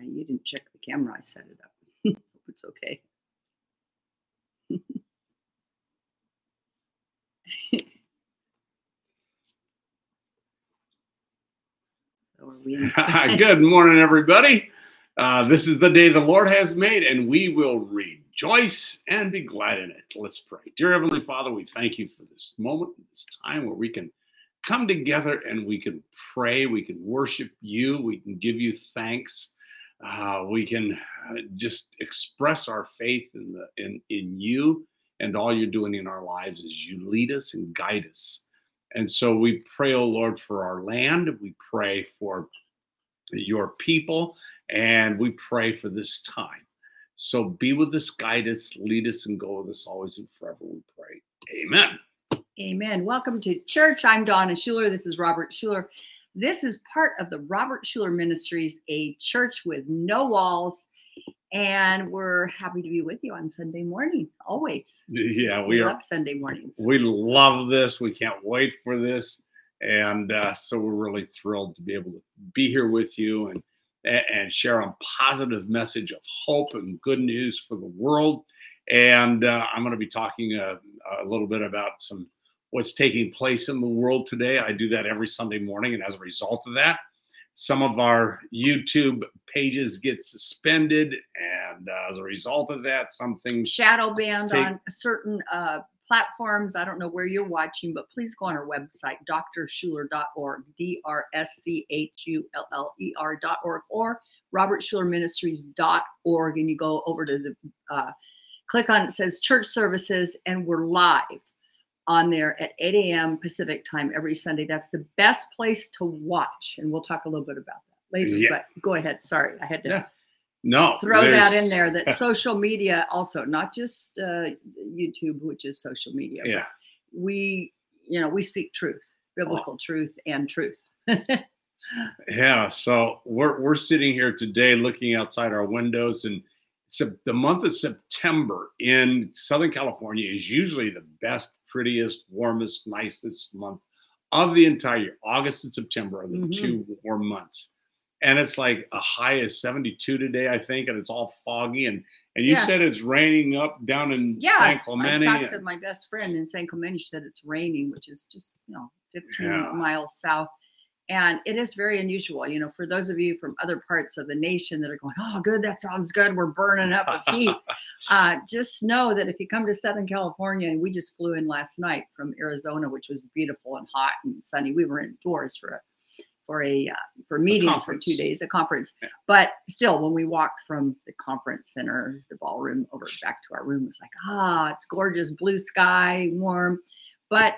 You didn't check the camera. I set it up. Hope it's okay. So are we in? Good morning, everybody. This is the day the Lord has made, and we will rejoice and be glad in it. Let's pray. Dear Heavenly Father, we thank you for this moment, this time where we can come together and we can pray, we can worship you, we can give you thanks. We can just express our faith in you and all you're doing in our lives as you lead us and guide us. And so we pray, oh Lord, for our land. We pray for your people, and we pray for this time. So be with us, guide us, lead us, and go with us always and forever, we pray. Amen. Amen. Welcome to church. I'm Donna Schuler. This is Robert Schuler. This is part of the Robert Schuler Ministries, a church with no walls. And we're happy to be with you on Sunday morning, always. Yeah, we love Sunday mornings. We love this. We can't wait for this. And so we're really thrilled to be able to be here with you and share a positive message of hope and good news for the world. And I'm going to be talking a little bit about what's taking place in the world today. I do that every Sunday morning. And as a result of that, some of our YouTube pages get suspended. And as a result of that, some things shadow banned on certain platforms. I don't know where you're watching, but please go on our website, drschuler.org, DRSCHULLER.org, or robertschulerministries.org. And you go over to the click on it, says church services, and we're live on there at 8 a.m. Pacific time every Sunday. That's the best place to watch. And we'll talk a little bit about that later, but go ahead. Sorry, I had to throw that in there, that social media also, not just YouTube, which is social media. Yeah. We speak truth, biblical truth and truth. Yeah. So we're sitting here today looking outside our windows, and the month of September in Southern California is usually the best, prettiest, warmest, nicest month of the entire year. August and September are the two warm months. And it's like a high of 72 today, I think, and it's all foggy. And you said it's raining up down in San Clemente. I talked to my best friend in San Clemente. She said it's raining, which is just 15 miles south. And it is very unusual, for those of you from other parts of the nation that are going, oh, good, that sounds good. We're burning up with heat. Just know that if you come to Southern California, and we just flew in last night from Arizona, which was beautiful and hot and sunny. We were indoors for meetings for 2 days, a conference. Yeah. But still, when we walked from the conference center, the ballroom, over back to our room, it was like, it's gorgeous, blue sky, warm. But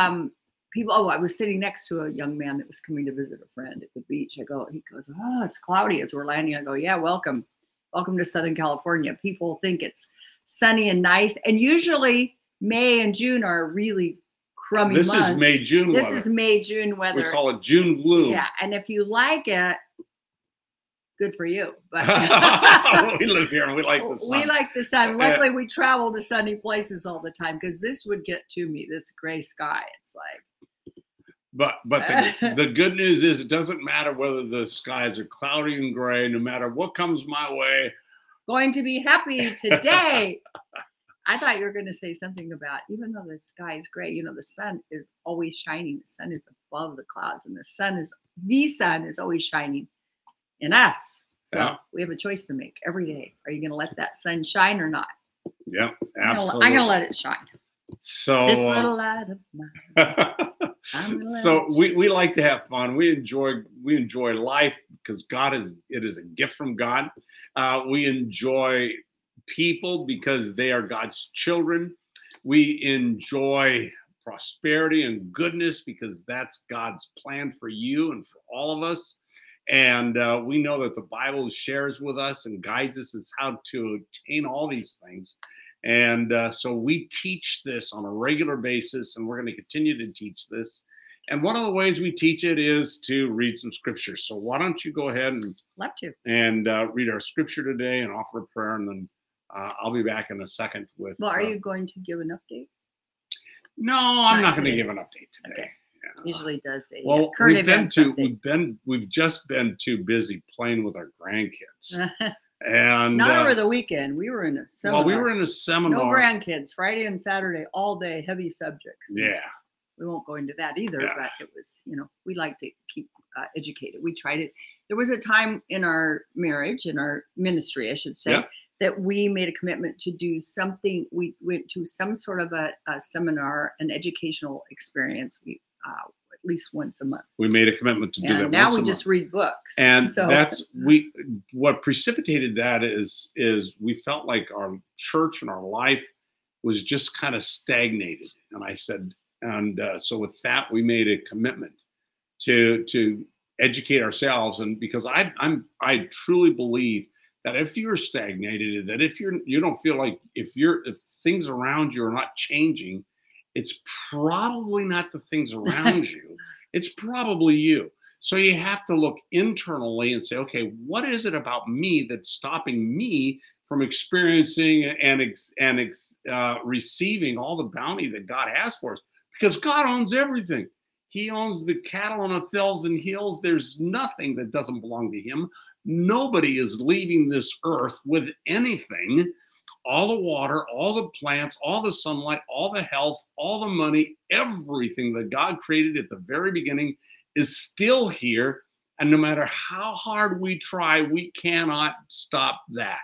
I was sitting next to a young man that was coming to visit a friend at the beach. He goes, it's cloudy as we're landing. I go, yeah, welcome to Southern California. People think it's sunny and nice. And usually May and June are really crummy months. This is May-June weather. This is May-June weather. We call it June gloom. Yeah, and if you like it, good for you. But we live here and we like the sun. We like the sun. Luckily, we travel to sunny places all the time, because this would get to me, this gray sky. It's like. But the good news is it doesn't matter whether the skies are cloudy and gray, no matter what comes my way. Going to be happy today. I thought you were going to say something about, even though the sky is gray, the sun is always shining. The sun is above the clouds, and the sun is always shining in us. So we have a choice to make every day. Are you going to let that sun shine or not? Yeah, absolutely. I'm going to let it shine. So this little light of mine. So we like to have fun. We enjoy life because it is a gift from God. We enjoy people because they are God's children. We enjoy prosperity and goodness because that's God's plan for you and for all of us. And we know that the Bible shares with us and guides us as how to attain all these things. And so we teach this on a regular basis, and we're going to continue to teach this. And one of the ways we teach it is to read some scripture. So why don't you go ahead and read our scripture today and offer a prayer, and then I'll be back in a second with. Well, are you going to give an update? No, I'm not going to give an update today. Okay. Usually does a Well, current events update. we've just been too busy playing with our grandkids. And not over the weekend. We were in a seminar. Well, we were in a seminar. No grandkids. Friday and Saturday, all day, heavy subjects. Yeah. We won't go into that either, but it was, we like to keep educated. We tried it. There was a time in our marriage, in our ministry, I should say, that we made a commitment to do something. We went to some sort of a seminar, an educational experience. We at least once a month. We made a commitment to do that. Now we just read books, and what precipitated that is we felt like our church and our life was just kind of stagnated. And I said, so with that, we made a commitment to educate ourselves, and because I truly believe that if you're stagnated, that if you don't feel like if things around you are not changing, it's probably not the things around you. It's probably you. So you have to look internally and say, okay, what is it about me that's stopping me from experiencing and receiving all the bounty that God has for us? Because God owns everything. He owns the cattle on 1,000 hills. There's nothing that doesn't belong to him. Nobody is leaving this earth with anything. All the water, all the plants, all the sunlight, all the health, all the money, everything that God created at the very beginning is still here. And no matter how hard we try, we cannot stop that.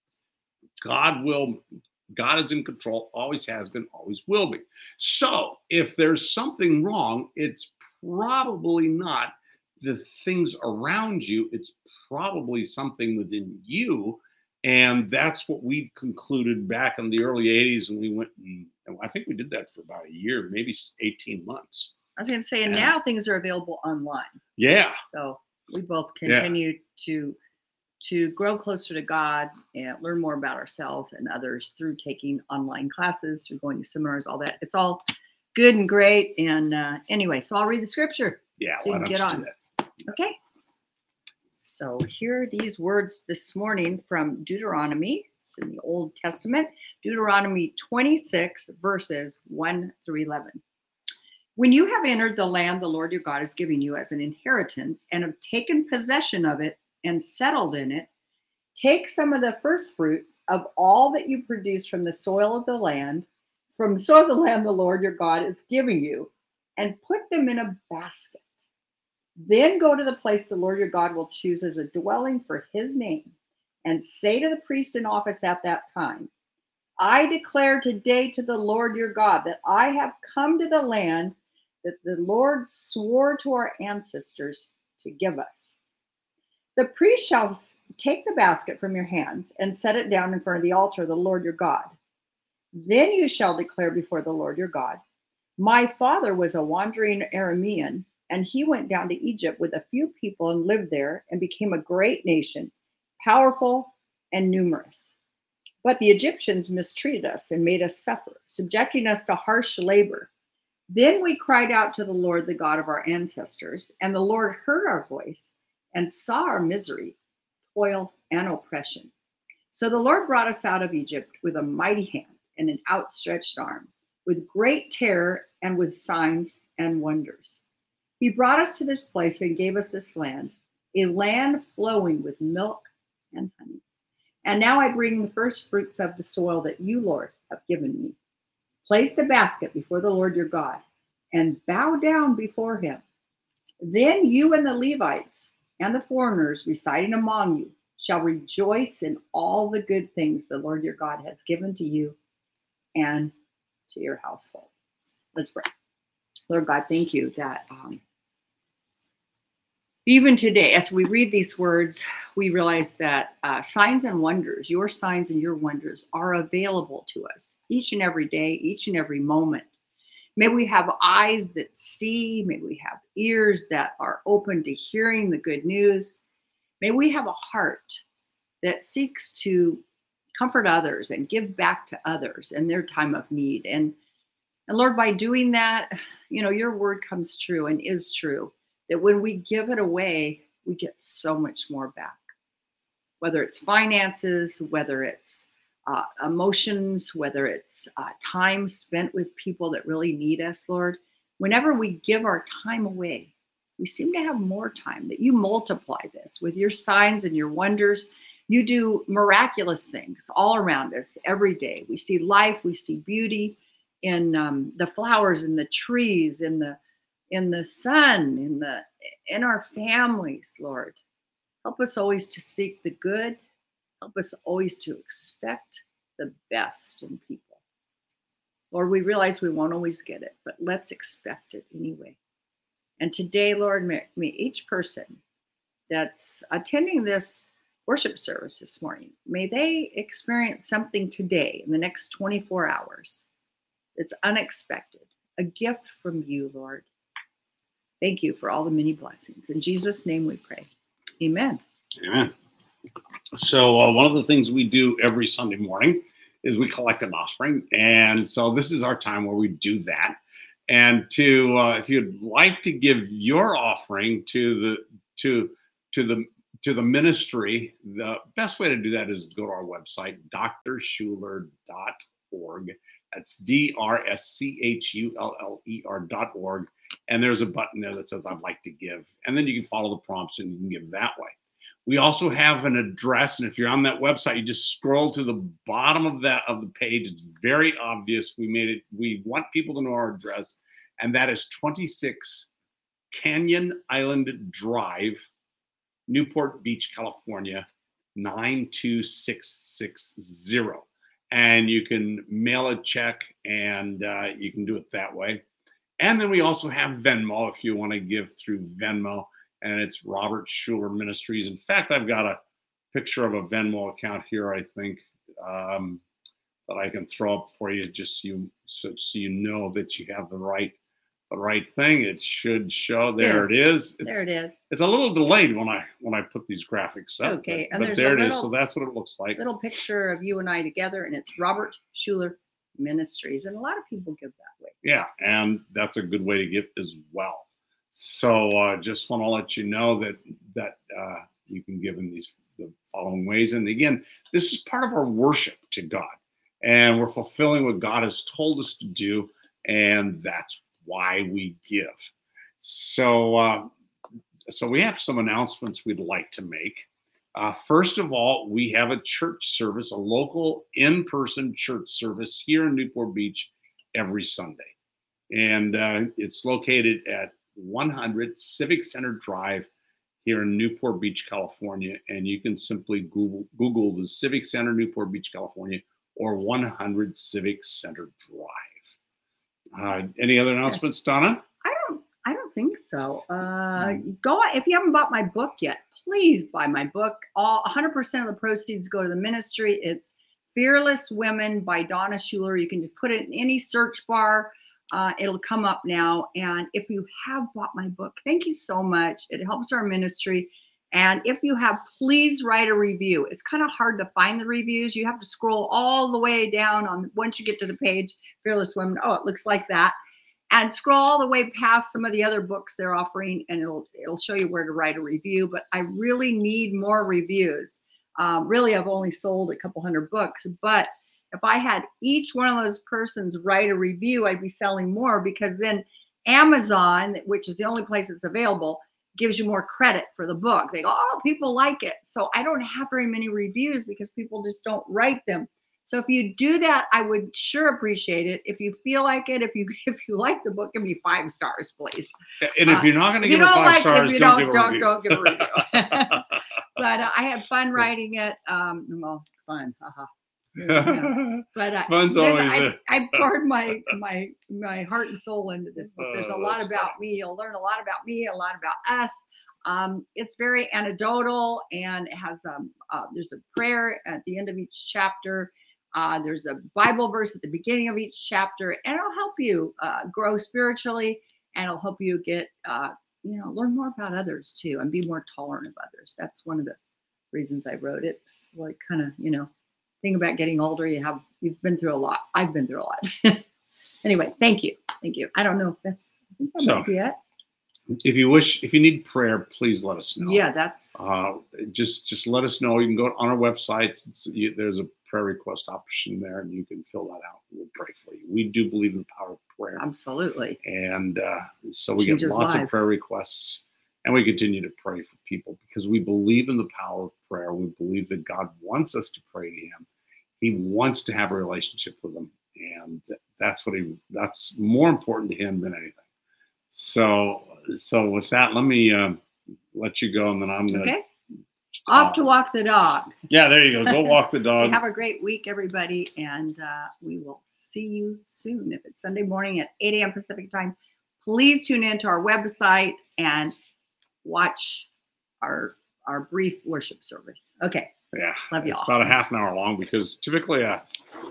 God is in control, always has been, always will be. So if there's something wrong, it's probably not the things around you. It's probably something within you. And that's what we concluded back in the early 80s. And we went, and I think we did that for about a year, maybe 18 months. I was going to say, and now things are available online. Yeah. So we both continue to grow closer to God and learn more about ourselves and others through taking online classes, through going to seminars, all that. It's all good and great. And anyway, so I'll read the scripture. Yeah. So you can get on. Okay. So here are these words this morning from Deuteronomy. It's in the Old Testament. Deuteronomy 26, verses 1 through 11. When you have entered the land the Lord your God is giving you as an inheritance and have taken possession of it and settled in it, take some of the first fruits of all that you produce from the soil of the land, the Lord your God is giving you, and put them in a basket. Then go to the place the Lord your God will choose as a dwelling for his name, and say to the priest in office at that time, I declare today to the Lord your God that I have come to the land that the Lord swore to our ancestors to give us. The priest shall take the basket from your hands and set it down in front of the altar of the Lord your God. Then you shall declare before the Lord your God, my father was a wandering Aramean, and he went down to Egypt with a few people and lived there and became a great nation, powerful and numerous. But the Egyptians mistreated us and made us suffer, subjecting us to harsh labor. Then we cried out to the Lord, the God of our ancestors, and the Lord heard our voice and saw our misery, toil, and oppression. So the Lord brought us out of Egypt with a mighty hand and an outstretched arm, with great terror and with signs and wonders. He brought us to this place and gave us this land, a land flowing with milk and honey. And now I bring the first fruits of the soil that you, Lord, have given me. Place the basket before the Lord your God and bow down before him. Then you and the Levites and the foreigners residing among you shall rejoice in all the good things the Lord your God has given to you and to your household. Let's pray. Lord God, thank you that even today, as we read these words, we realize that signs and wonders, your signs and your wonders, are available to us each and every day, each and every moment. May we have eyes that see. May we have ears that are open to hearing the good news. May we have a heart that seeks to comfort others and give back to others in their time of need. And Lord, by doing that, your word comes true and is true, that when we give it away, we get so much more back. Whether it's finances, whether it's emotions, whether it's time spent with people that really need us, Lord, whenever we give our time away, we seem to have more time, that you multiply this with your signs and your wonders. You do miraculous things all around us every day. We see life, we see beauty in the flowers, in the trees, in the sun, in our families, Lord. Help us always to seek the good. Help us always to expect the best in people. Lord, we realize we won't always get it, but let's expect it anyway. And today, Lord, may each person that's attending this worship service this morning, may they experience something today in the next 24 hours that's unexpected, a gift from you, Lord. Thank you for all the many blessings. In Jesus' name we pray. Amen. Amen. So one of the things we do every Sunday morning is we collect an offering. And so this is our time where we do that. And if you'd like to give your offering to the ministry, the best way to do that is to go to our website, drschuller.org. That's DRSCHULLER.org. And there's a button there that says, I'd like to give. And then you can follow the prompts and you can give that way. We also have an address. And if you're on that website, you just scroll to the bottom of the page. It's very obvious. We want people to know our address. And that is 26 Canyon Island Drive, Newport Beach, California, 92660. And you can mail a check and you can do it that way. And then we also have Venmo if you want to give through Venmo, and it's Robert Schuller Ministries. In fact, I've got a picture of a Venmo account here, I think, that I can throw up for you just so you know that you have the right thing. It should show. There it is. There it is. It's a little delayed when I put these graphics up. Okay, but there it is. So that's what it looks like. Little picture of you and I together, and it's Robert Schuller Ministries, and a lot of people give that way. Yeah, and that's a good way to give as well. So just want to let you know that you can give in the following ways. And again, this is part of our worship to God, and we're fulfilling what God has told us to do, and that's why we give. So we have some announcements we'd like to make. First of all, we have a church service, a local in-person church service here in Newport Beach every Sunday. And it's located at 100 Civic Center Drive here in Newport Beach, California. And you can simply Google the Civic Center, Newport Beach, California, or 100 Civic Center Drive. Any other announcements, Donna? I don't think so. Go, if you haven't bought my book yet, please buy my book. 100% of the proceeds go to the ministry. It's Fearless Women by Donna Schuller. You can just put it in any search bar. It'll come up now. And if you have bought my book, thank you so much. It helps our ministry. And if you have, please write a review. It's kind of hard to find the reviews. You have to scroll all the way down once you get to the page, Fearless Women. Oh, it looks like that. And scroll all the way past some of the other books they're offering, and it'll show you where to write a review. But I really need more reviews. Really, I've only sold a couple hundred books, but if I had each one of those persons write a review, I'd be selling more, because then Amazon, which is the only place it's available, gives you more credit for the book. They go, oh, people like it. So I don't have very many reviews because people just don't write them. So if you do that, I would sure appreciate it. If you feel like it, if you like the book, give me 5 stars, please. And if you're not going to give it 5 stars, don't give a review. But I had fun writing it. Well, fun. Yeah. But fun's always I poured my heart and soul into this book. There's a lot about me. You'll learn a lot about me, a lot about us. It's very anecdotal, and it has there's a prayer at the end of each chapter. There's a Bible verse at the beginning of each chapter, and it'll help you grow spiritually, and it'll help you get learn more about others too, and be more tolerant of others. That's one of the reasons I wrote it. It's like kind of thing about getting older. You've been through a lot. I've been through a lot. Anyway, thank you. I don't know if that's it. If you need prayer, please let us know. Yeah, that's Just let us know. You can go on our website. There's a prayer request option there, and you can fill that out. We'll pray for you. We do believe in the power of prayer, absolutely. and so we get Changes lots of lives. prayer requests, and we continue to pray for people because we believe in the power of prayer. We believe that God wants us to pray to Him. He wants to have a relationship with Him, and that's more important to Him than anything. So with that, let me let you go, and then I'm gonna off to walk the dog. Yeah, there you go. Go walk the dog. Have a great week, everybody, and we will see you soon. If it's Sunday morning at 8 a.m. Pacific time, please tune in to our website and watch our brief worship service. Okay. Yeah, love you all. It's about a half an hour long because typically a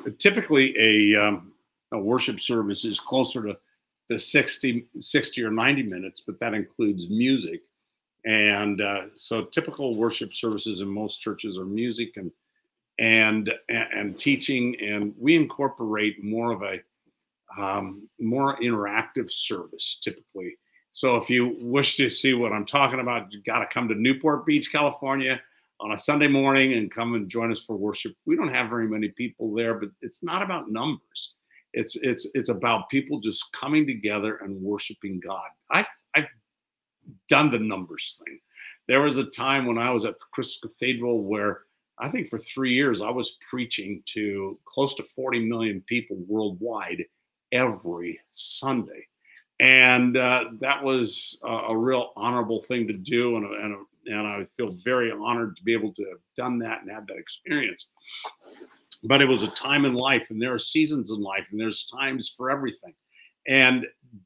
worship service is closer to 60 or 90 minutes, but that includes music. And so typical worship services in most churches are music and teaching, and we incorporate more of a more interactive service typically. So if you wish to see what I'm talking about, you got to come to Newport Beach, California on a Sunday morning and come and join us for worship. We don't have very many people there, but it's not about numbers. It's about people just coming together and worshiping God. I've done the numbers thing. There was a time when I was at the Crystal Cathedral where I think for 3 years I was preaching to close to 40 million people worldwide every Sunday. And that was a real honorable thing to do. And I feel very honored to be able to have done that and have that experience. But it was a time in life, and there are seasons in life, and there's times for everything. And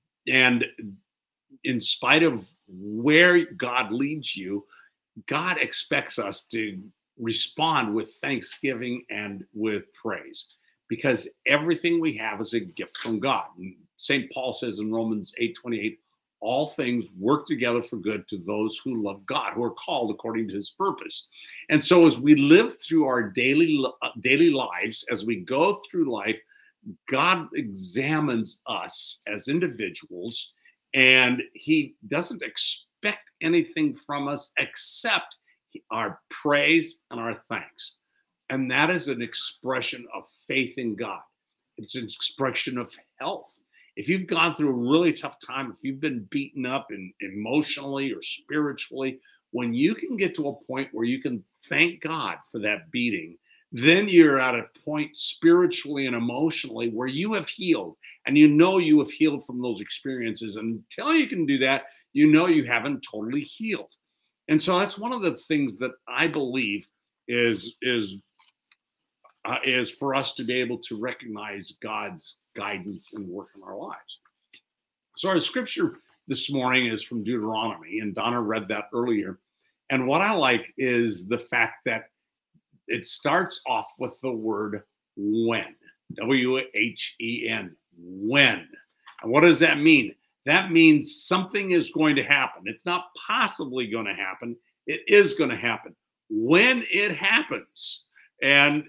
in spite of where God leads you, God expects us to respond with thanksgiving and with praise, because everything we have is a gift from God. And St. Paul says in Romans 8:28, all things work together for good to those who love God, who are called according to His purpose. And so as we live through our daily lives, as we go through life, God examines us as individuals, and He doesn't expect anything from us except our praise and our thanks. And that is an expression of faith in God. It's an expression of health. If you've gone through a really tough time, if you've been beaten up emotionally or spiritually, when you can get to a point where you can thank God for that beating, then you're at a point spiritually and emotionally where you have healed, and you have healed from those experiences. And until you can do that, you haven't totally healed. And so that's one of the things that I believe is for us to be able to recognize God's guidance and work in our lives. So our scripture this morning is from Deuteronomy, and Donna read that earlier. And what I like is the fact that it starts off with the word when, W-H-E-N, when. And what does that mean? That means something is going to happen. It's not possibly going to happen. It is going to happen. When it happens, and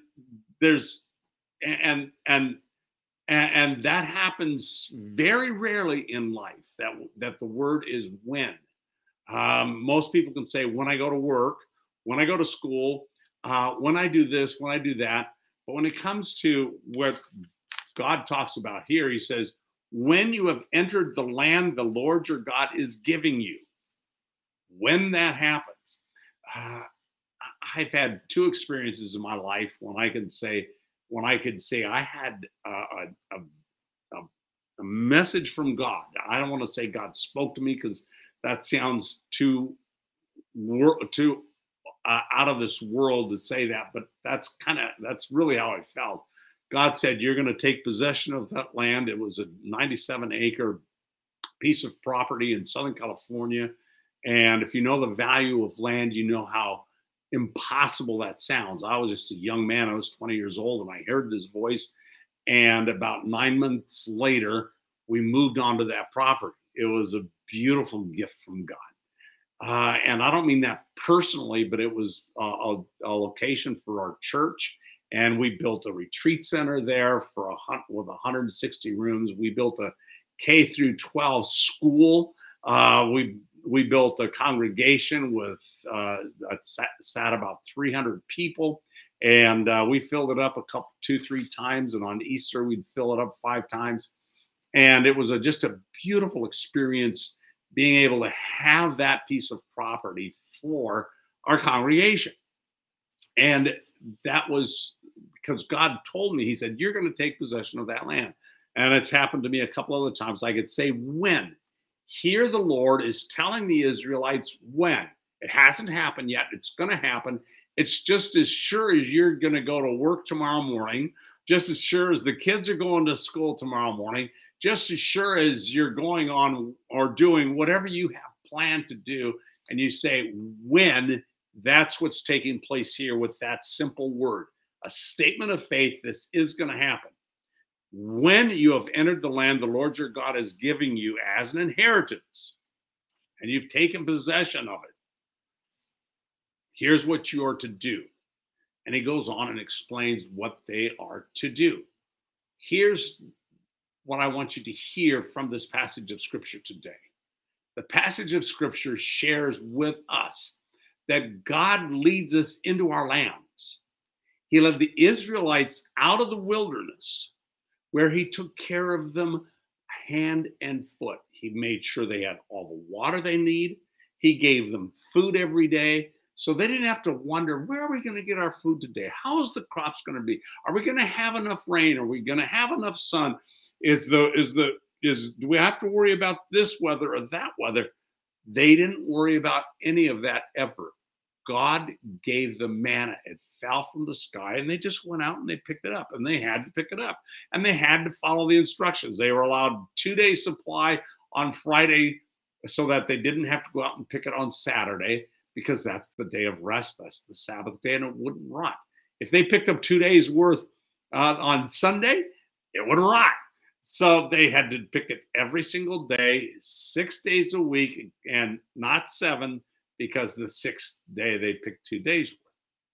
that happens very rarely in life, that the word is when. Most people can say, when I go to work, when I go to school, when I do this, when I do that. But when it comes to what God talks about here, He says, when you have entered the land the Lord your God is giving you. When that happens. I've had two experiences in my life when I could say I had a message from God. I don't want to say God spoke to me, because that sounds too out of this world to say that, but that's really how I felt. God said, you're going to take possession of that land. It was a 97-acre piece of property in Southern California. And if you know the value of land, you know how impossible that sounds. I was just a young man. I was 20 years old, and I heard this voice. And about 9 months later, we moved onto that property. It was a beautiful gift from God. And I don't mean that personally, but it was a location for our church. And we built a retreat center there with 160 rooms. We built a K through 12 school We built a congregation with sat about 300 people, and we filled it up 2-3 times. And on Easter, we'd fill it up 5 times. And it was just a beautiful experience being able to have that piece of property for our congregation. And that was because God told me, he said, you're going to take possession of that land. And it's happened to me a couple other times. I could say when. Here the Lord is telling the Israelites when. It hasn't happened yet. It's going to happen. It's just as sure as you're going to go to work tomorrow morning, just as sure as the kids are going to school tomorrow morning, just as sure as you're going on or doing whatever you have planned to do. And you say when, that's what's taking place here with that simple word, a statement of faith. This is going to happen. When you have entered the land the Lord your God is giving you as an inheritance, and you've taken possession of it, here's what you are to do. And he goes on and explains what they are to do. Here's what I want you to hear from this passage of Scripture today. The passage of Scripture shares with us that God leads us into our lands. He led the Israelites out of the wilderness, where he took care of them hand and foot. He made sure they had all the water they need. He gave them food every day, so they didn't have to wonder, where are we going to get our food today? How is the crops going to be? Are we going to have enough rain? Are we going to have enough sun? Do we have to worry about this weather or that weather? They didn't worry about any of that ever. God gave them manna. It fell from the sky, and they just went out and they picked it up, and they had to pick it up, and they had to follow the instructions. They were allowed 2 days supply on Friday so that they didn't have to go out and pick it on Saturday, because that's the day of rest. That's the Sabbath day, and it wouldn't rot. If they picked up 2 days worth on Sunday, it would rot. So they had to pick it every single day, 6 days a week, and not 7, because the 6th day they picked 2 days worth.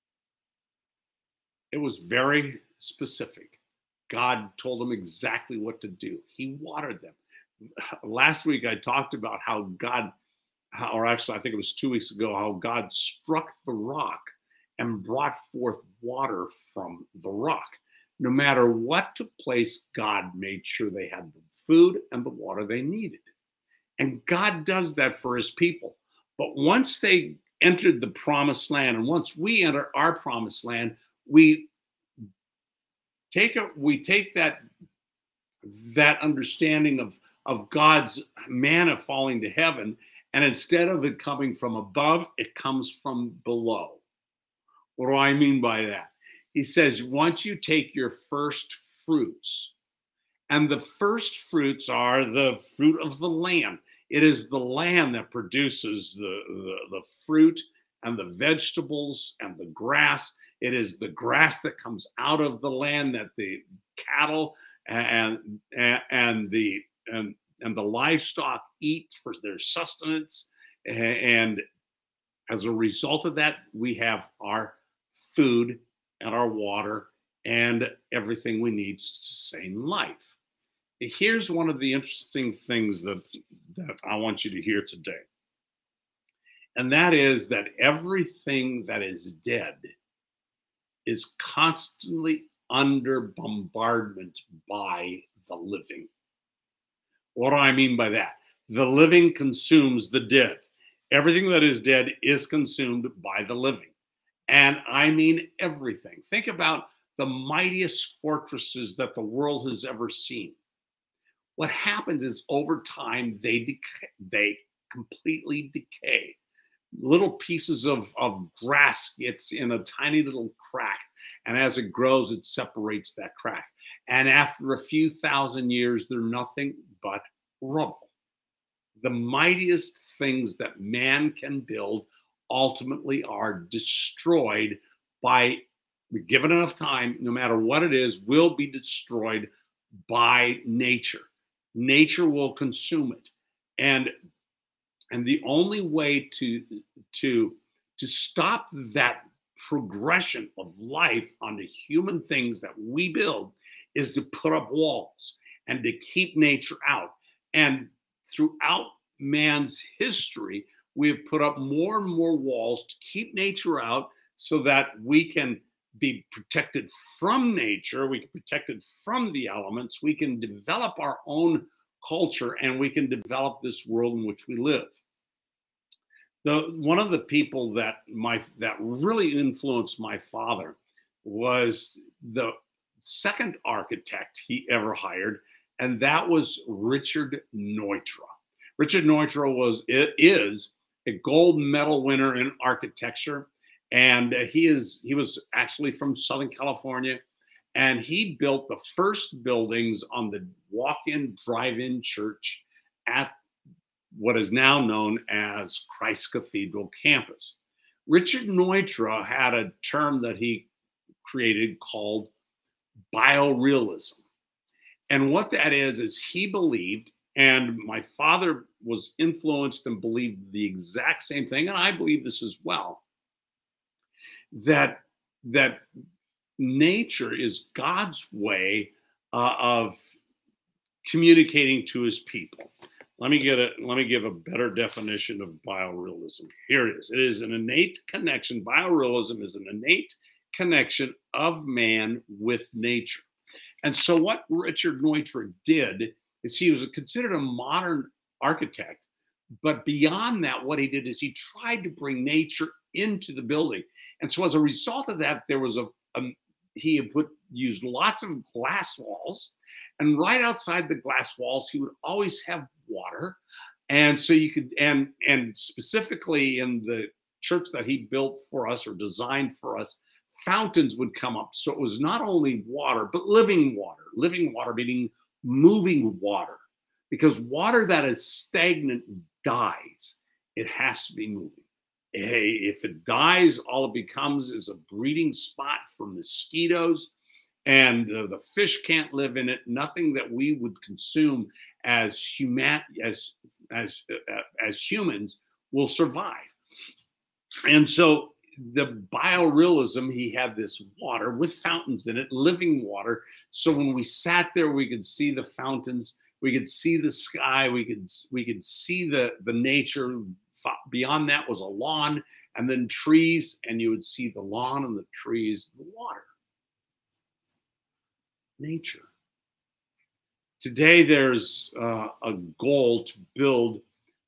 It was very specific. God told them exactly what to do. He watered them. Last week I talked about how God, or actually I think it was 2 weeks ago, how God struck the rock and brought forth water from the rock. No matter what took place, God made sure they had the food and the water they needed. And God does that for his people. But once they entered the promised land, and once we enter our promised land, we take that understanding of God's manna falling to heaven, and instead of it coming from above, it comes from below. What do I mean by that? He says, once you take your first fruits, and the first fruits are the fruit of the land. It is the land that produces the fruit and the vegetables and the grass. It is the grass that comes out of the land that the cattle and the livestock eat for their sustenance. And as a result of that, we have our food and our water and everything we need to sustain life. Here's one of the interesting things that I want you to hear today. And that is that everything that is dead is constantly under bombardment by the living. What do I mean by that? The living consumes the dead. Everything that is dead is consumed by the living. And I mean everything. Think about the mightiest fortresses that the world has ever seen. What happens is over time, they completely decay. Little pieces of grass gets in a tiny little crack. And as it grows, it separates that crack. And after a few thousand years, they're nothing but rubble. The mightiest things that man can build ultimately are destroyed by, given enough time, no matter what it is, will be destroyed by nature. Nature will consume it. And the only way to stop that progression of life on the human things that we build is to put up walls and to keep nature out. And throughout man's history, we have put up more and more walls to keep nature out so that we can be protected from nature, we can be protected from the elements, we can develop our own culture, and we can develop this world in which we live. One of the people that really influenced my father was the second architect he ever hired, and that was Richard Neutra. Richard Neutra is a gold medal winner in architecture, and he was actually from Southern California, and he built the first buildings on the walk-in drive-in church at what is now known as Christ Cathedral campus. Richard Neutra had a term that he created called biorealism. And what that is he believed, and my father was influenced and believed the exact same thing, and I believe this as well, that nature is God's way of communicating to his people. Let me give a better definition of biorealism. Here it is. It is an innate connection. Biorealism is an innate connection of man with nature. And so what Richard Neutra did is he was considered a modern architect, but beyond that, what he did is he tried to bring nature into the building. And so as a result of that, there was used lots of glass walls, and right outside the glass walls, he would always have water. And so you could, and specifically in the church that he built for us or designed for us, fountains would come up. So it was not only water, but living water meaning moving water, because water that is stagnant dies. It has to be moving. If it dies, all it becomes is a breeding spot for mosquitoes, and the fish can't live in it. Nothing that we would consume as humans will survive. And so the biorealism, he had this water with fountains in it, living water. So when we sat there, we could see the fountains, we could see the sky, we could see the nature. Beyond that was a lawn, and then trees, and you would see the lawn and the trees, the water. Nature. Today, there's a goal to build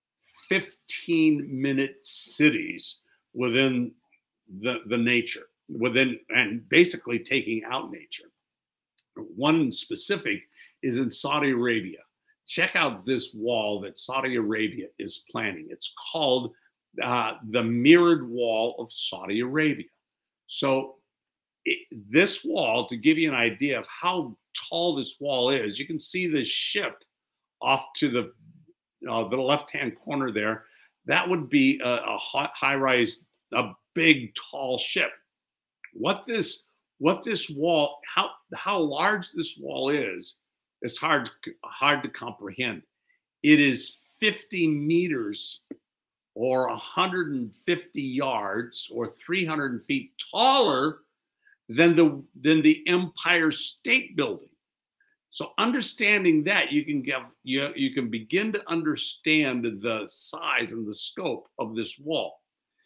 15-minute cities within the nature, and basically taking out nature. One specific is in Saudi Arabia. Check out this wall that Saudi Arabia is planning. It's called the Mirrored Wall of Saudi Arabia. So this wall, to give you an idea of how tall this wall is, you can see this ship off to the left-hand corner there. That would be a high-rise, a big, tall ship. What this wall, how large this wall is, it's hard to comprehend. It is 50 meters or 150 yards or 300 feet taller than the Empire State Building. So understanding that, you can begin to understand the size and the scope of this wall.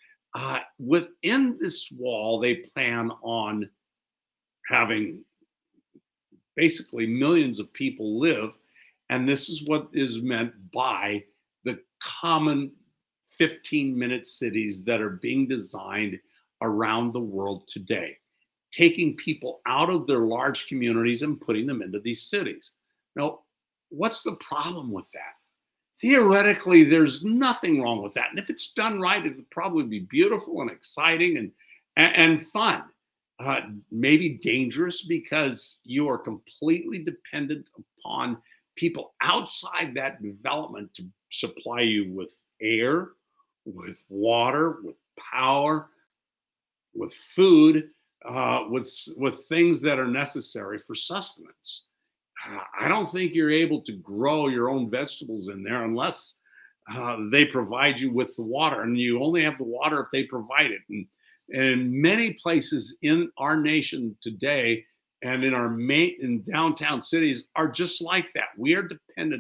Within this wall, they plan on having basically millions of people live, and this is what is meant by the common 15-minute cities that are being designed around the world today, taking people out of their large communities and putting them into these cities. Now, what's the problem with that? Theoretically, there's nothing wrong with that, and if it's done right, it would probably be beautiful and exciting and fun. Maybe dangerous, because you are completely dependent upon people outside that development to supply you with air, with water, with power, with food, with things that are necessary for sustenance. I don't think you're able to grow your own vegetables in there unless they provide you with the water, and you only have the water if they provide it. And in many places in our nation today and in downtown cities are just like that. We are dependent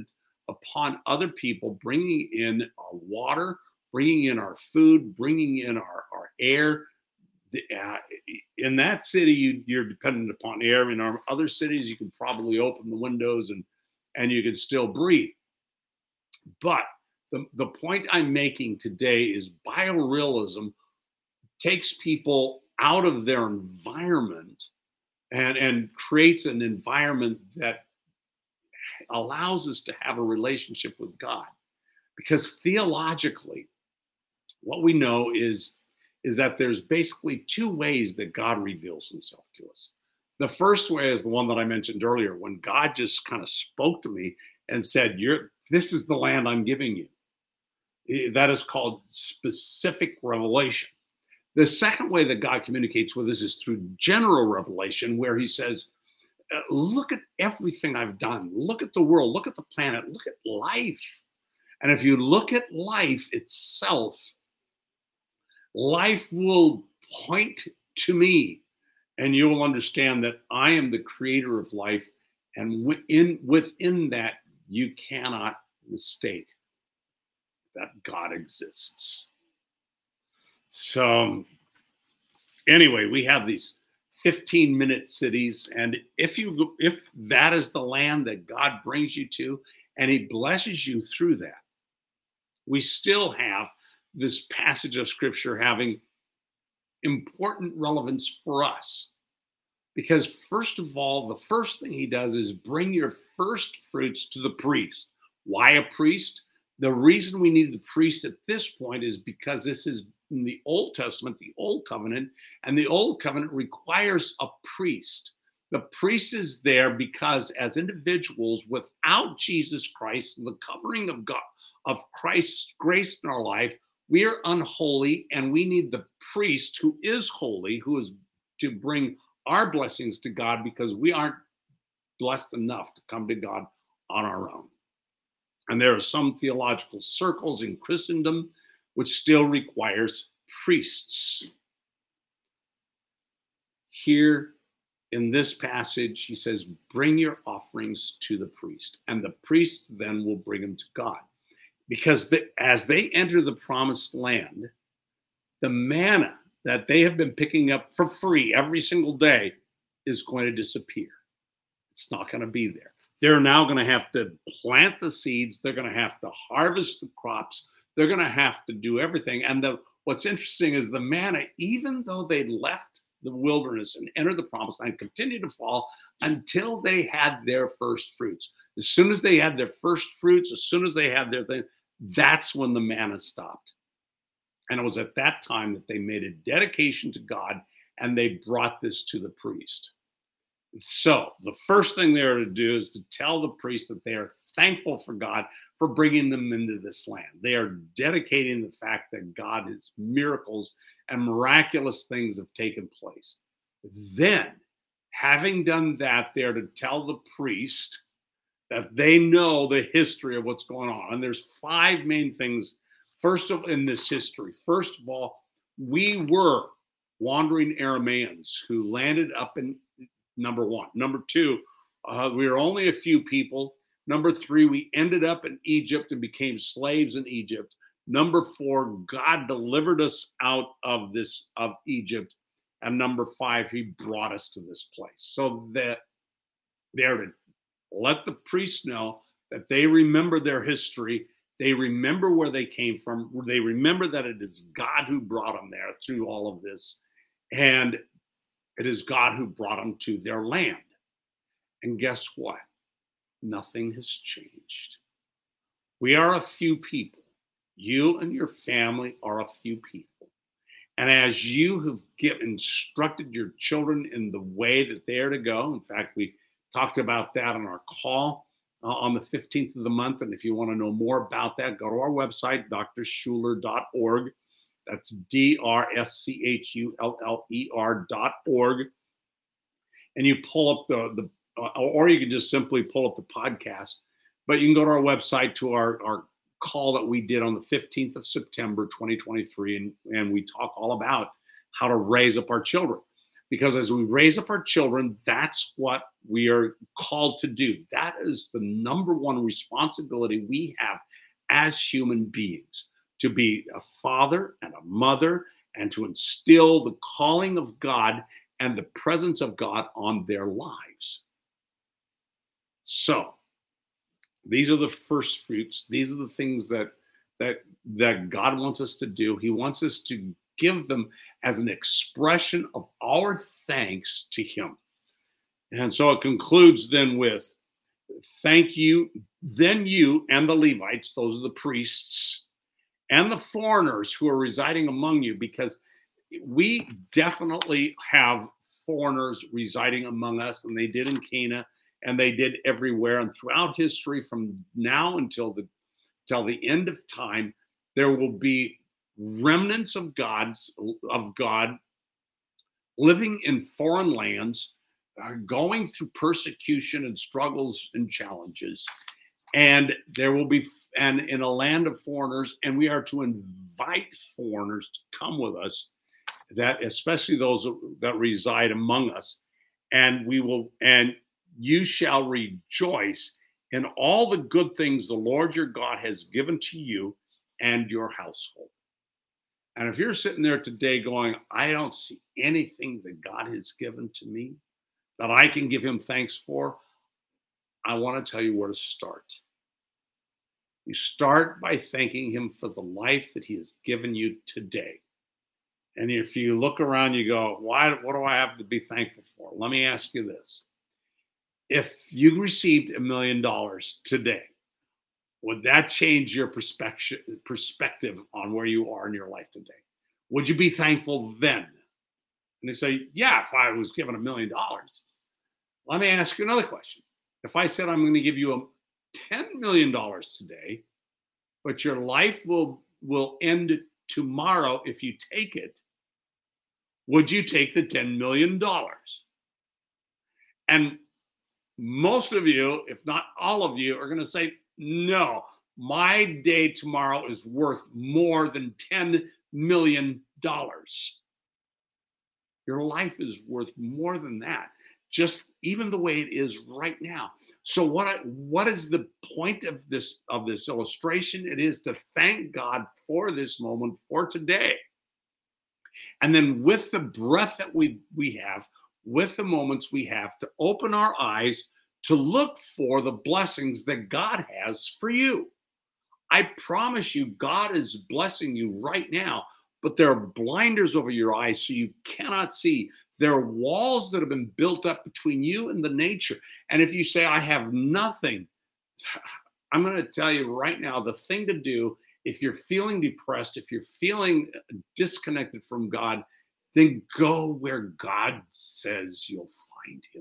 upon other people, bringing in our water, bringing in our food, bringing in our air. In that city, you're dependent upon air. In our other cities, you can probably open the windows and you can still breathe. But the point I'm making today is biorealism takes people out of their environment and creates an environment that allows us to have a relationship with God. Because theologically, what we know is that there's basically two ways that God reveals himself to us. The first way is the one that I mentioned earlier, when God just kind of spoke to me and said, this is the land I'm giving you. That is called specific revelation. The second way that God communicates with us is through general revelation, where he says, look at everything I've done. Look at the world. Look at the planet. Look at life. And if you look at life itself, life will point to me, and you will understand that I am the creator of life. And within that, you cannot mistake that God exists. So anyway, we have these 15-minute cities, and if that is the land that God brings you to, and he blesses you through that, we still have this passage of scripture having important relevance for us. Because first of all, the first thing he does is bring your first fruits to the priest. Why a priest? The reason we need the priest at this point is because this is in the Old Testament, the Old Covenant, and the Old Covenant requires a priest. The priest is there because as individuals, without Jesus Christ and the covering of God, of Christ's grace in our life, we are unholy, and we need the priest who is holy, who is to bring our blessings to God, because we aren't blessed enough to come to God on our own. And there are some theological circles in Christendom which still requires priests. Here in this passage, he says, bring your offerings to the priest, and the priest then will bring them to God. Because as they enter the promised land, the manna that they have been picking up for free every single day is going to disappear. It's not going to be there. They're now going to have to plant the seeds. They're going to have to harvest the crops. They're going to have to do everything. And what's interesting is the manna, even though they left the wilderness and entered the promised land, continued to fall until they had their first fruits. As soon as they had their first fruits, as soon as they had their thing, that's when the manna stopped. And it was at that time that they made a dedication to God, and they brought this to the priest. So the first thing they are to do is to tell the priest that they are thankful for God for bringing them into this land. They are dedicating the fact that God, his miracles and miraculous things have taken place. Then, having done that, they are to tell the priest that they know the history of what's going on. And there's 5 main things in this history. First of all, we were wandering Arameans who landed up in number 1. Number 2, we were only a few people. Number 3, we ended up in Egypt and became slaves in Egypt. Number 4, God delivered us out of Egypt. And number 5, he brought us to this place. So that they're to let the priests know that they remember their history. They remember where they came from. They remember that it is God who brought them there through all of this. And it is God who brought them to their land. And guess what? Nothing has changed. We are a few people. You and your family are a few people. And as you have instructed your children in the way that they are to go, in fact, we talked about that on our call on the 15th of the month. And if you want to know more about that, go to our website, drschuller.org. That's DRSCHULLER.org. And you pull up or you can just simply pull up the podcast. But you can go to our website to our call that we did on the 15th of September, 2023. And we talk all about how to raise up our children. Because as we raise up our children, that's what we are called to do. That is the number one responsibility we have as human beings, to be a father and a mother and to instill the calling of God and the presence of God on their lives. So these are the first fruits. These are the things that God wants us to do. He wants us to give them as an expression of our thanks to him. And so it concludes then with, thank you, then you and the Levites, those are the priests, and the foreigners who are residing among you, because we definitely have foreigners residing among us, and they did in Cana, and they did everywhere. And throughout history, from now until the end of time, there will be remnants of God living in foreign lands, going through persecution and struggles and challenges. And there will be, and in a land of foreigners, and we are to invite foreigners to come with us, that especially those that reside among us, and you shall rejoice in all the good things the Lord your God has given to you and your household. And if you're sitting there today going, I don't see anything that God has given to me that I can give him thanks for, I want to tell you where to start. You start by thanking him for the life that he has given you today. And if you look around, you go, what do I have to be thankful for? Let me ask you this. If you received $1 million today, would that change your perspective on where you are in your life today? Would you be thankful then? And they say, yeah, if I was given $1 million. Let me ask you another question. If I said I'm going to give you $10 million today, but your life will end tomorrow if you take it, would you take the $10 million? And most of you, if not all of you, are going to say, no, my day tomorrow is worth more than $10 million. Your life is worth more than that, just even the way it is right now. So what is the point of this illustration? It is to thank God for this moment, for today. And then with the breath that we have, with the moments we have, to open our eyes to look for the blessings that God has for you. I promise you, God is blessing you right now, but there are blinders over your eyes so you cannot see. There are walls that have been built up between you and the nature. And if you say, I have nothing, I'm going to tell you right now, the thing to do, if you're feeling depressed, if you're feeling disconnected from God, then go where God says you'll find him.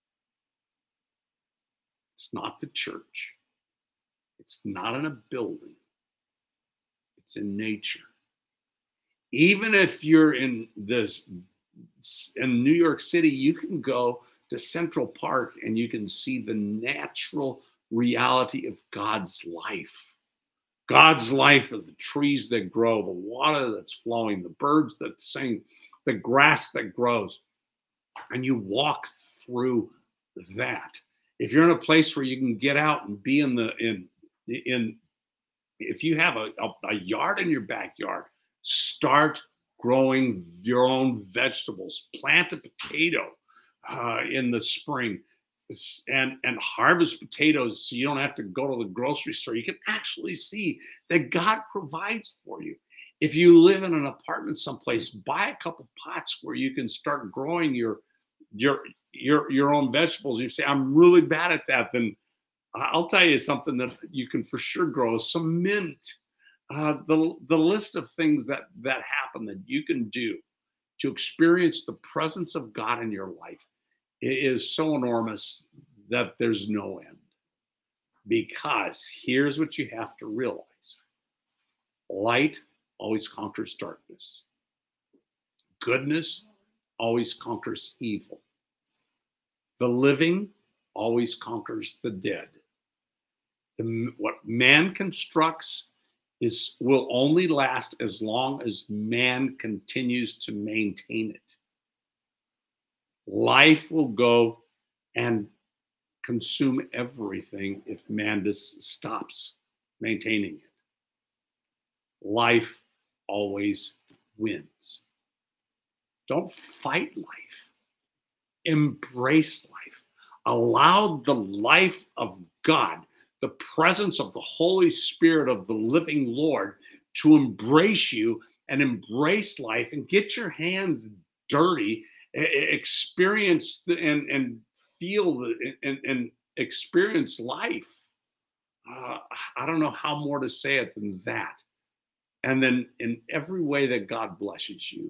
It's not the church. It's not in a building. It's in nature. Even if you're in New York City, you can go to Central Park and you can see the natural reality of God's life. God's life of the trees that grow, the water that's flowing, the birds that sing, the grass that grows. And you walk through that. If you're in a place where you can get out and be if you have a yard in your backyard, start growing your own vegetables. Plant a potato in the spring and harvest potatoes so you don't have to go to the grocery store. You can actually see that God provides for you. If you live in an apartment someplace, buy a couple pots where you can start growing your own vegetables. You say, I'm really bad at that. Then I'll tell you something that you can for sure grow: some mint. The list of things that happen that you can do to experience the presence of God in your life is so enormous that there's no end. Because here's what you have to realize: light always conquers darkness. Goodness always conquers evil. The living always conquers the dead. What man constructs will only last as long as man continues to maintain it. Life will go and consume everything if man just stops maintaining it. Life always wins. Don't fight life. Embrace life. Allow the life of God, the presence of the Holy Spirit of the living Lord, to embrace you and embrace life and get your hands dirty, experience and feel and experience life. I don't know how more to say it than that. And then in every way that God blesses you,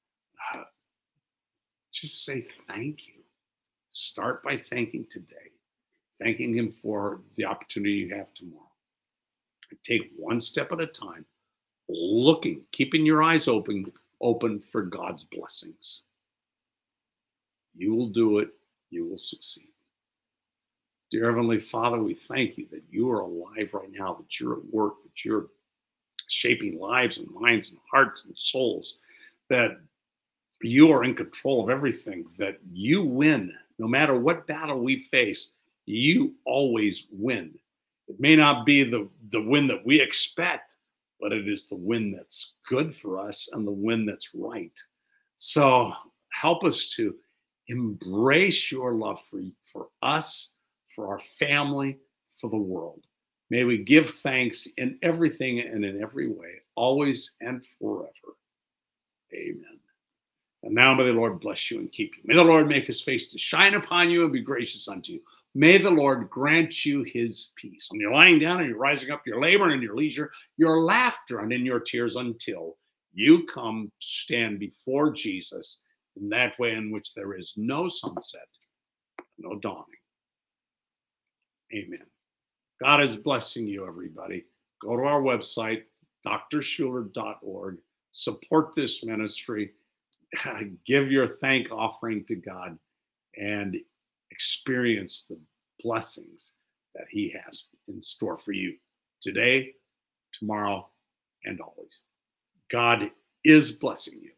just say thank you. Start by thanking today, thanking him for the opportunity you have tomorrow. Take one step at a time, looking, keeping your eyes open for God's blessings. You will do it. You will succeed. Dear Heavenly Father, we thank you that you are alive right now, that you're at work, that you're shaping lives and minds and hearts and souls, that you are in control of everything, that you win. No matter what battle we face, you always win. It may not be the win that we expect, but it is the win that's good for us and the win that's right. So help us to embrace your love for us, for our family, for the world. May we give thanks in everything and in every way, always and forever. Amen. And now may the Lord bless you and keep you. May the Lord make his face to shine upon you and be gracious unto you. May the Lord grant you his peace. When you're lying down and you're rising up, your labor and your leisure, your laughter and in your tears, until you come to stand before Jesus in that way in which there is no sunset, no dawning. Amen. God is blessing you, everybody. Go to our website, drschuler.org. Support this ministry. Give your thank offering to God and experience the blessings that he has in store for you today, tomorrow, and always. God is blessing you.